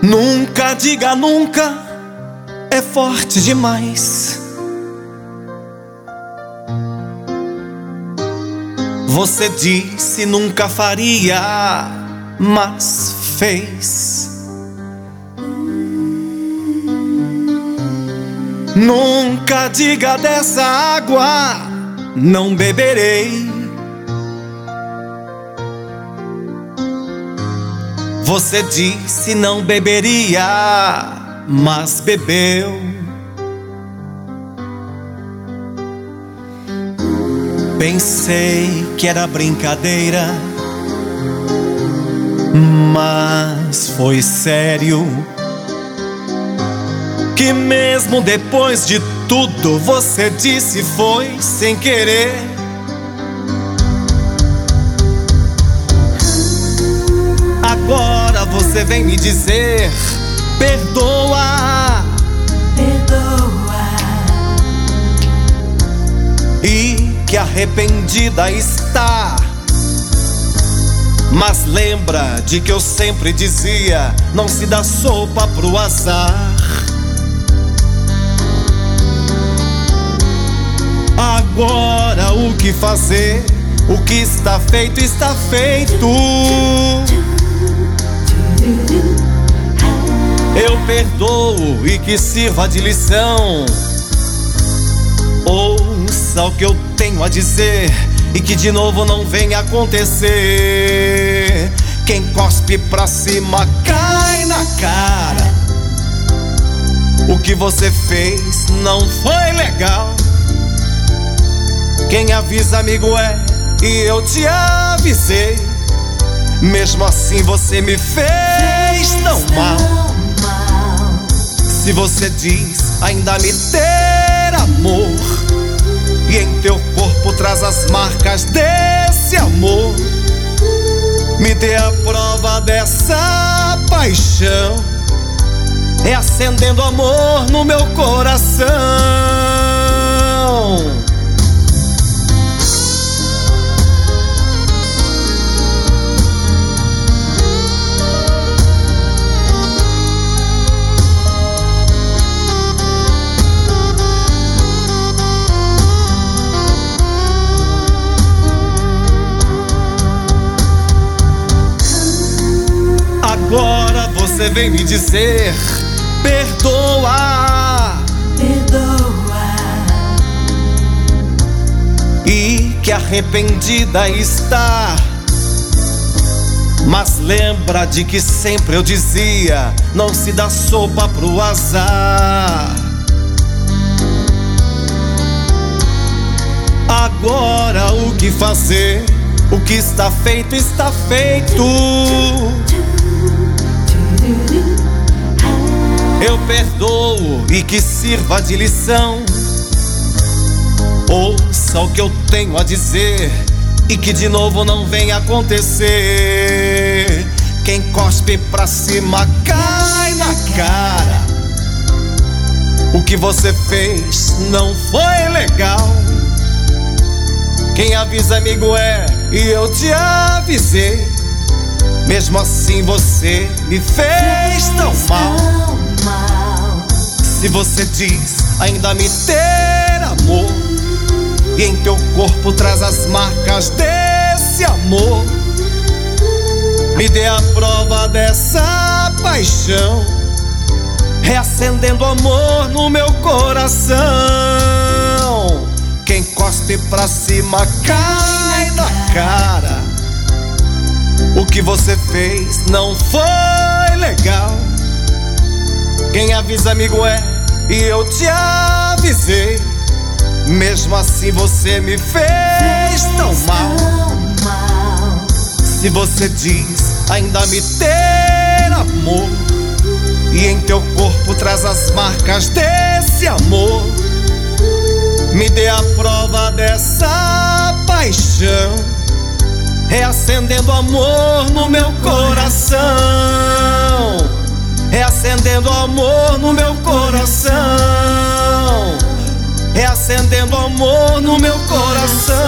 Nunca diga nunca, é forte demais. Você disse nunca faria, mas fez. Nunca diga dessa água, não beberei. Você disse não beberia, mas bebeu. Pensei que era brincadeira, mas foi sério. Que mesmo depois de tudo você disse foi sem querer. Agora você vem me dizer perdoa, perdoa, e que arrependida está. Mas lembra de que eu sempre dizia: não se dá sopa pro azar. Agora o que fazer? O que está feito está feito. Eu perdoo e que sirva de lição. Ouça o que eu tenho a dizer e que de novo não venha acontecer. Quem cospe pra cima cai na cara. O que você fez não foi legal. Quem avisa amigo é, e eu te avisei. Mesmo assim você me fez tão mal. Se você diz ainda me ter amor, e em teu corpo traz as marcas desse amor, me dê a prova dessa paixão, reacendendo amor no meu coração. Agora você vem me dizer perdoa, perdoa, e que arrependida está. Mas lembra de que sempre eu dizia: não se dá sopa pro azar. Agora o que fazer? O que está feito está feito. Eu perdoo e que sirva de lição. Ouça o que eu tenho a dizer e que de novo não venha acontecer. Quem cospe pra cima cai na cara. O que você fez não foi legal. Quem avisa amigo é, e eu te avisei. Mesmo assim você me fez tão mal. Se você diz ainda me ter amor, e em teu corpo traz as marcas desse amor, me dê a prova dessa paixão, reacendendo amor no meu coração. Quem cospe pra cima cai na cara. O que você fez não foi legal. Quem avisa amigo é, e eu te avisei. Mesmo assim você me fez tão mal. Se você diz ainda me ter amor, e em teu corpo traz as marcas desse amor, me dê a prova dessa paixão, reacendendo amor no meu coração. Reacendendo amor no meu coração. Reacendendo amor no meu coração.